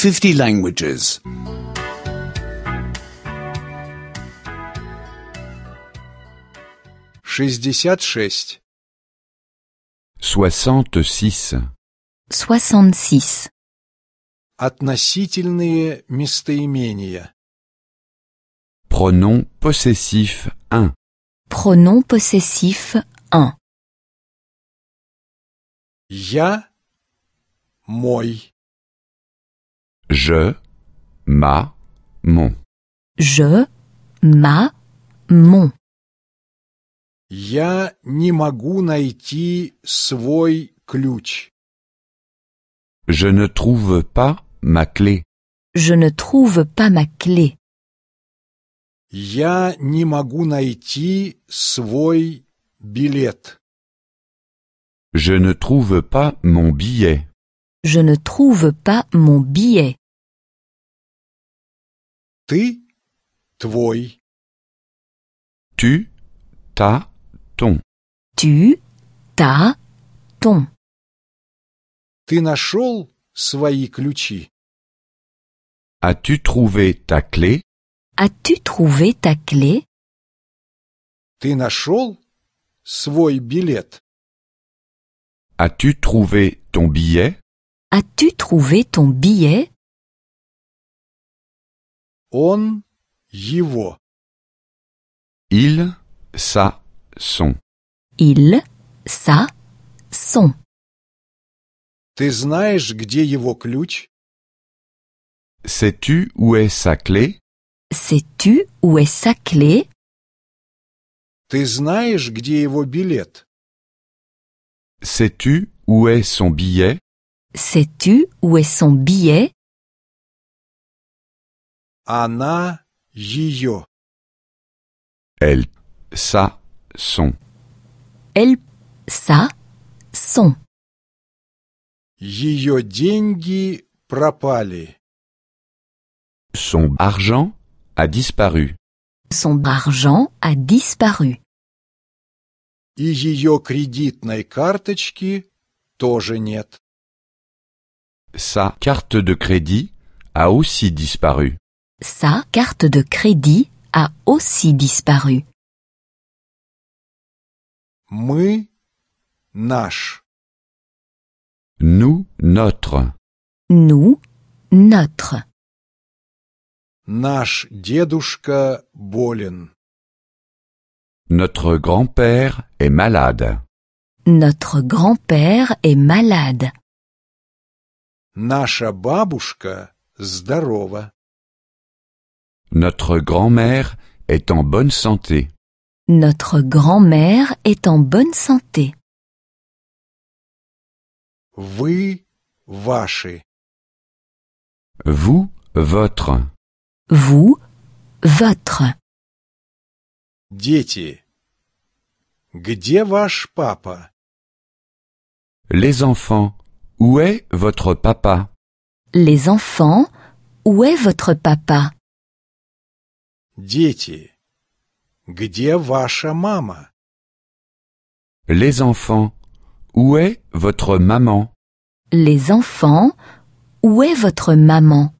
50 languages. 66. 66. 66. Относительные местоимения. Pronom possessif 1. Pronom possessif 1. Я, мой. Je, ma, mon. Je, ma, mon. Я не могу найти свой ключ. Je ne trouve pas ma clé. Je ne trouve pas ma clé. Я не могу найти свой билет. Je ne trouve pas mon billet. Je ne trouve pas mon billet. Ты, твой. Tu, ta, ton. Tu, ta, ton. Ты нашел свои ключи? As-tu trouvé ta clé? As-tu trouvé ta clé? Ты нашел свой билет? As-tu trouvé ton billet? As-tu trouvé ton billet? Он, его. Il, ça, son. Il, ça, son. Ты знаешь, где его ключ? Sais-tu où est sa clé? Sais-tu où est sa clé? Ты знаешь, где его билет? Sais-tu où est son billet? Sais-tu où est son billet? Она, ее. Elle, ça, son. Elle, ça, son. Ее деньги пропали. Son argent a disparu. Son argent a disparu. И ее кредитной карточки тоже нет. Sa carte de crédit a aussi disparu. Sa carte de crédit a aussi disparu. Мы, наш. Nous, notre. Nous, notre. Наш дедушка болен. Notre grand-père est malade. Notre grand-père est malade. Наша бабушка здорова. Notre grand-mère est en bonne santé. Notre grand-mère est en bonne santé. Вы, ваши. Vous, votre. Vous, votre. Дети. Где ваш папа? Les enfants, où est votre papa? Les enfants, où est votre papa? Дети. Где ваша мама? Les enfants, où est votre maman? Les enfants, où est votre maman?